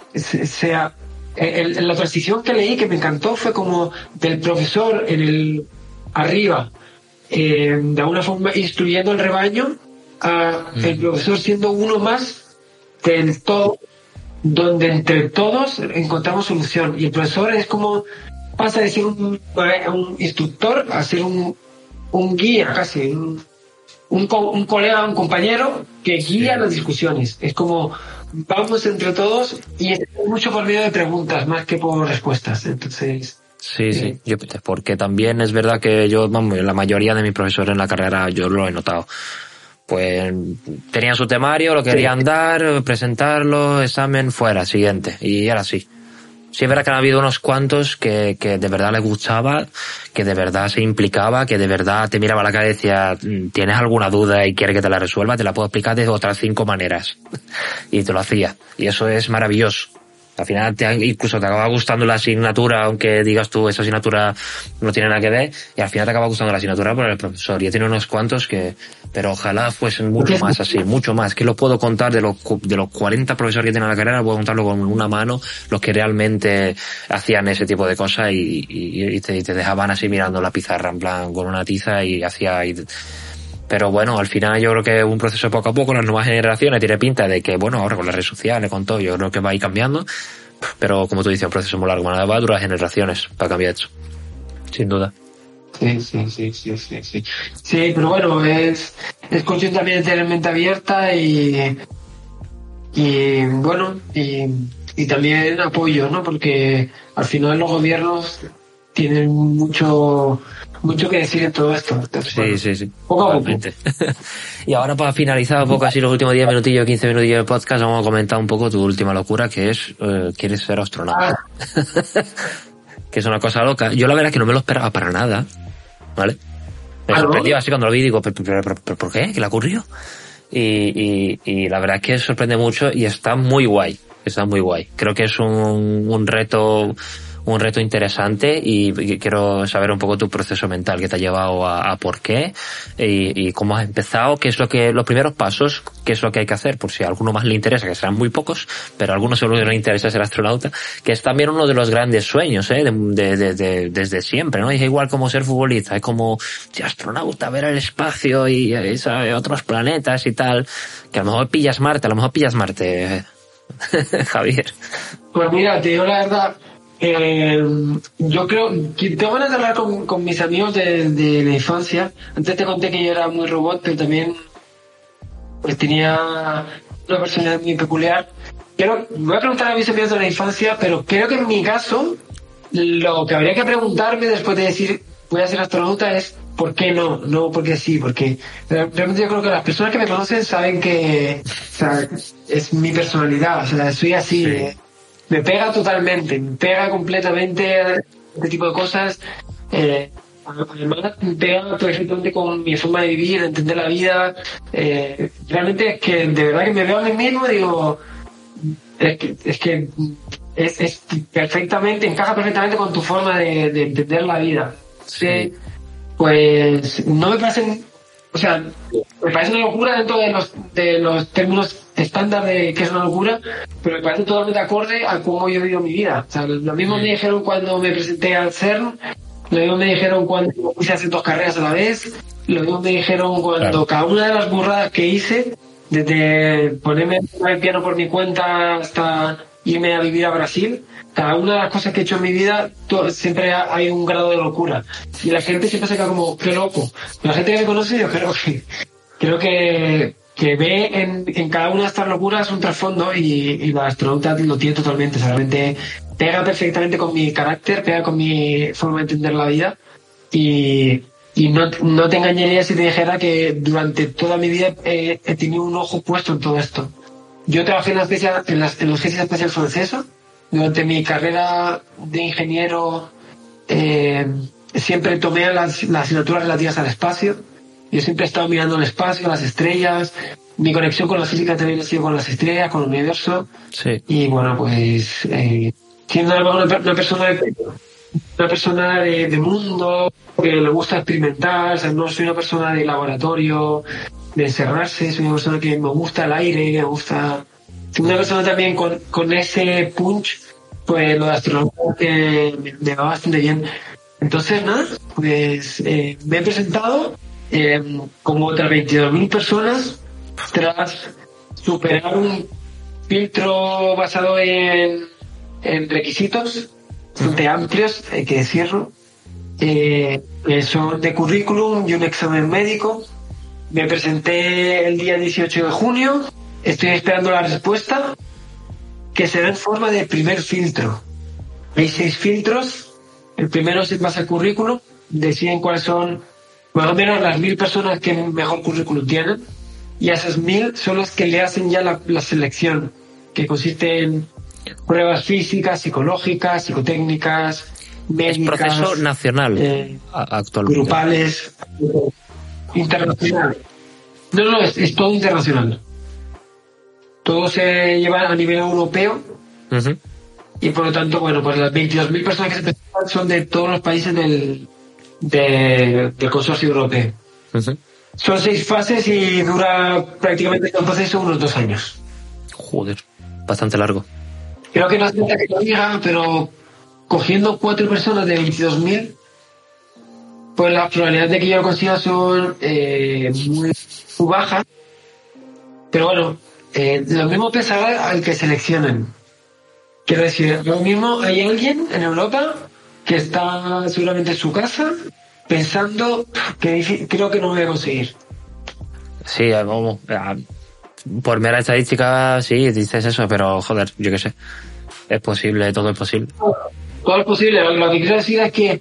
sea el, el, la transición que leí que me encantó fue como del profesor en el arriba eh, de alguna forma instruyendo al rebaño a mm. el profesor siendo uno más del todo, donde entre todos encontramos solución, y el profesor es como pasa de ser un, un instructor a ser un, un guía casi, un, un, un colega, un compañero que guía sí. las discusiones. Es como vamos entre todos y es mucho por medio de preguntas más que por respuestas. Entonces sí, eh, sí, yo, porque también es verdad que yo, vamos, la mayoría de mis profesores en la carrera yo lo he notado. Pues tenían su temario, lo querían sí. dar, presentarlo, examen, fuera, siguiente, y era así. Sí es verdad que han habido unos cuantos que, que de verdad les gustaba, que de verdad se implicaba, que de verdad te miraba a la cara y decía, ¿tienes alguna duda y quieres que te la resuelva? Te la puedo explicar de otras cinco maneras. Y te lo hacía. Y eso es maravilloso. Al final te, incluso te acaba gustando la asignatura, aunque digas tú esa asignatura no tiene nada que ver, y al final te acaba gustando la asignatura por el profesor. Yo he tenido unos cuantos que, pero ojalá fuesen mucho más así, mucho más. Que lo puedo contar de los de los cuarenta profesores que tienen la carrera, puedo contarlo con una mano, los que realmente hacían ese tipo de cosas y, y, y, te, y te dejaban así mirando la pizarra en plan con una tiza y hacía... Y, pero bueno, al final yo creo que es un proceso poco a poco, las nuevas generaciones tiene pinta de que, bueno, ahora con las redes sociales, con todo, yo creo que va a ir cambiando, pero como tú dices, un proceso muy largo, va a durar generaciones para cambiar esto, sin duda. Sí, sí, sí, sí, sí, sí. Sí, pero bueno, es, es cuestión también de tener mente abierta y, y bueno, y, y también apoyo, ¿no? Porque al final los gobiernos tienen mucho... mucho que decir en todo esto. Entonces, sí, bueno, sí, sí. Poco a poco. Y ahora para finalizar un poco así los últimos diez minutillos, quince minutillos de podcast, vamos a comentar un poco tu última locura, que es, eh, quieres ser astronauta. Ah. Que es una cosa loca. Yo la verdad es que no me lo esperaba para nada, ¿vale? Me sorprendió así cuando lo vi, digo, ¿pero, pero, pero, pero por qué? ¿Qué le ocurrió? Y, y, y la verdad es que sorprende mucho y está muy guay. Está muy guay. Creo que es un, un reto... un reto interesante y quiero saber un poco tu proceso mental que te ha llevado a, a por qué y, y cómo has empezado, qué es lo que, los primeros pasos, qué es lo que hay que hacer, por si a alguno más le interesa, que serán muy pocos, pero a algunos seguro que no le interesa ser astronauta, que es también uno de los grandes sueños, eh, de, de, de, de, desde siempre, ¿no? Es igual como ser futbolista, es como, ser astronauta, ver el espacio y, y ¿sabes? Otros planetas y tal, que a lo mejor pillas Marte, a lo mejor pillas Marte, Javier. Pues mira, te digo la verdad, Eh, yo creo que tengo ganas de hablar con, con mis amigos de, de la infancia. Antes te conté que yo era muy robot, pero también pues tenía una personalidad muy peculiar. Quiero, voy a preguntar a mis amigos de la infancia, pero creo que en mi caso lo que habría que preguntarme después de decir voy a ser astronauta es ¿por qué no? No porque sí, porque realmente yo creo que las personas que me conocen saben que, o sea, es mi personalidad, o sea, soy así, Sí. eh, me pega totalmente, me pega completamente este tipo de cosas, eh, además me pega perfectamente con mi forma de vivir, de entender la vida, eh, realmente es que de verdad que me veo a mí mismo y digo, es que, es que es, es perfectamente, encaja perfectamente con tu forma de, de entender la vida. Sí. Pues no me parecen, o sea, me parece una locura dentro de los de los términos estándar de que es una locura, pero me parece totalmente acorde a cómo yo he vivido mi vida. O sea, lo mismo me dijeron cuando me presenté al CERN, lo mismo me dijeron cuando hice hacer dos carreras a la vez, lo mismo me dijeron cuando Claro. cada una de las burradas que hice, desde ponerme a tocar el piano por mi cuenta hasta irme a vivir a Brasil, cada una de las cosas que he hecho en mi vida to- siempre ha- hay un grado de locura y la gente siempre se queda como qué loco. La gente que me conoce yo creo que creo que, que ve en, en cada una de estas locuras un trasfondo y, y la astronauta lo tiene totalmente. O sea, realmente pega perfectamente con mi carácter, pega con mi forma de entender la vida y, y no, no te engañaría si te dijera que durante toda mi vida he, he tenido un ojo puesto en todo esto. Yo trabajé en la, especia- en las, en la Agencia Espacial Francesa. Durante mi carrera de ingeniero eh, siempre tomé las, las asignaturas relativas al espacio. Yo siempre he estado mirando el espacio, las estrellas. Mi conexión con la física también ha sido con las estrellas, con el universo. Sí. Y bueno, pues eh, siendo una, una persona una persona de, de mundo, que le gusta experimentar, o sea, no soy una persona de laboratorio, de encerrarse, soy una persona que me gusta el aire, me gusta... Soy una persona también con, con ese punch, pues lo de astronauta que me, me va bastante bien. Entonces, nada, pues eh, me he presentado eh, como otras veintidós mil personas tras superar un filtro basado en, en requisitos bastante amplios, hay que decirlo, eh, eh, son de currículum y un examen médico. Me presenté el día dieciocho de junio, estoy esperando la respuesta, que será en forma de primer filtro. Hay seis filtros, el primero es en base al currículum, deciden cuáles son más o menos las mil personas que mejor currículum tienen, y a esas mil son los que le hacen ya la, la selección, que consiste en pruebas físicas, psicológicas, psicotécnicas, médicas. Es proceso nacional eh, a- actualmente. Grupales, internacional. No, no, es, es todo internacional. Todo se lleva a nivel europeo Ujú. y por lo tanto, bueno, pues las veintidós mil personas que se presentan son de todos los países del, de- del consorcio europeo. Ujú. Son seis fases y dura prácticamente el proceso unos dos años. Joder, bastante largo. Creo que no hace falta que lo diga, pero cogiendo cuatro personas de veintidós mil, pues las probabilidades de que yo lo consiga son eh, muy, muy bajas. Pero bueno, eh, lo mismo pensará al que seleccionen. Quiero decir, lo mismo hay alguien en Europa que está seguramente en su casa pensando que difi- creo que no lo voy a conseguir. Sí, vamos, a- por mera estadística sí, dices eso, pero joder, yo qué sé. Es posible, todo es posible. Todo es posible. Lo, lo que quiero decir es que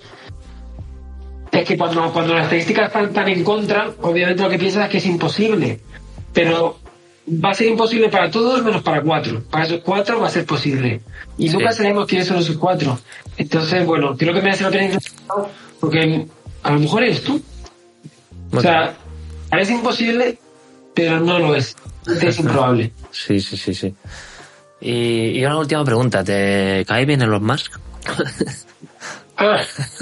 es que cuando, cuando las estadísticas están tan en contra, obviamente lo que piensas es que es imposible. Pero va a ser imposible para todos menos para cuatro. Para esos cuatro va a ser posible. Y Sí. nunca sabemos quiénes son esos cuatro. Entonces, bueno, creo que merece la pena intentarlo porque a lo mejor eres tú. O sea, parece imposible, pero no lo es. Es improbable. Sí, sí, sí, sí. Y, y una última pregunta, ¿te cae bien Elon Musk? Ah.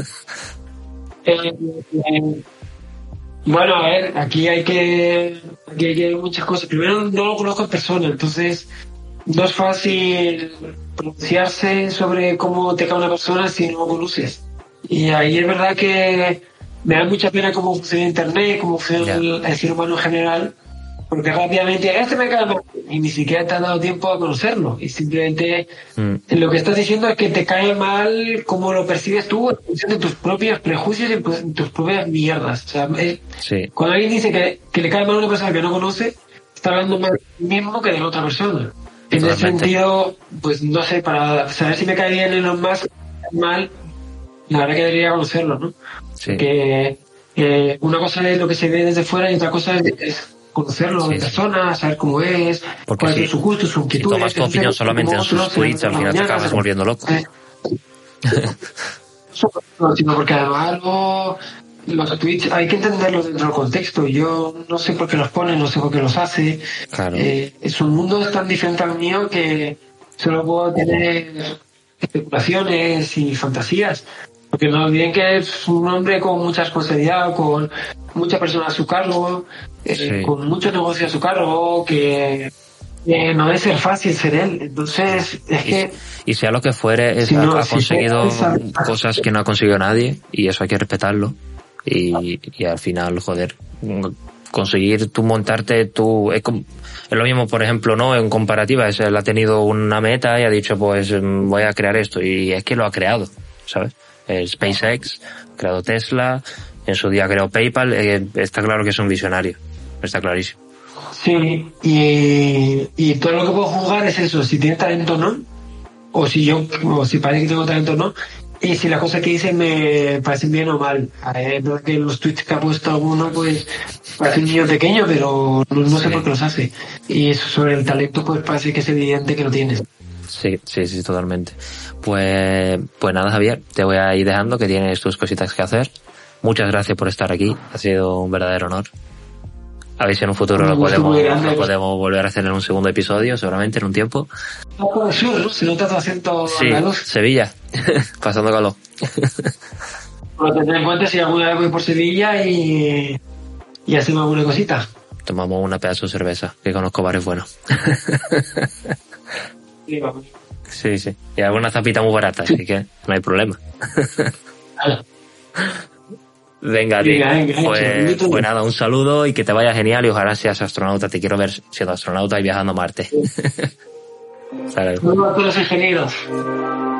Eh, eh, bueno, a ver, aquí hay que aquí hay que ver muchas cosas. Primero, no lo conozco en persona, entonces no es fácil pronunciarse sobre cómo te cae una persona si no lo conoces. Y ahí es verdad que me da mucha pena cómo funciona Internet, cómo funciona Ya. el, el ser humano en general, Porque rápidamente, este me cae mal, y ni siquiera te has dado tiempo a conocerlo. Y simplemente mm. lo que estás diciendo es que te cae mal como lo percibes tú en función de tus propios prejuicios y tus propias mierdas. O sea, es, sí. Cuando alguien dice que, que le cae mal a una persona que no conoce, está hablando más de sí mismo que de la otra persona. En Totalmente. Ese sentido, pues no sé, para saber si me cae bien Elon Musk mal, la verdad que debería conocerlo, ¿no? Sí. Que eh, una cosa es lo que se ve desde fuera y otra cosa es, es conocerlo sí, en persona, saber cómo es, porque cuál si, es su gusto, su inquietud. Si tomas tu opinión solamente en sus tweets, al final te acabas volviendo loco. Eh, sino porque además lo, los tweets hay que entenderlos dentro del contexto. Yo no sé por qué los pone, no sé por qué los hace. Claro. Eh, es un mundo tan diferente al mío que solo puedo tener especulaciones y fantasías. Porque no olviden que es un hombre con mucha responsabilidad, con muchas personas a su cargo, eh, sí. con muchos negocios a su cargo, que eh, no debe ser fácil ser él. Entonces, es y, que... Y sea lo que fuere, es, si no, ha, ha conseguido si cosas que no ha conseguido nadie, y eso hay que respetarlo. Y, y al final, joder, conseguir tú montarte tú... Es, como, es lo mismo, por ejemplo, ¿no? En comparativa, es, él ha tenido una meta y ha dicho, pues voy a crear esto, y es que lo ha creado, ¿sabes? El SpaceX, ha creado Tesla, en su día creó PayPal, eh, está claro que es un visionario, está clarísimo. Sí, y, y todo lo que puedo jugar es eso, si tiene talento o no, o si yo, o si parece que tengo talento o no, y si las cosas que dice me parecen bien o mal. Es verdad que los tweets que ha puesto alguno, pues, parece un niño pequeño, pero no, no sé sí. por qué los hace. Y eso sobre el talento, pues parece que es evidente que lo tienes. Sí, sí, sí, totalmente. Pues, pues nada, Javier, te voy a ir dejando, que tienes tus cositas que hacer. Muchas gracias por estar aquí, ha sido un verdadero honor. A ver si en un futuro lo podemos, lo podemos volver a hacer en un segundo episodio, seguramente en un tiempo. Un poco de sur, ¿no? Si no te has acento sí, andaluz. Sevilla, pasando calor. Lo tendré en cuenta si alguna vez voy por Sevilla y, y hacemos alguna cosita. Tomamos una pedazo de cerveza, que conozco bares buenos. Sí, vamos. Sí, sí. Y alguna zapita muy barata, así que no hay problema. Venga, tío. Venga, venga, pues, pues nada, un saludo y que te vaya genial y ojalá seas astronauta. Te quiero ver siendo astronauta y viajando a Marte. Saludos a todos los ingenieros.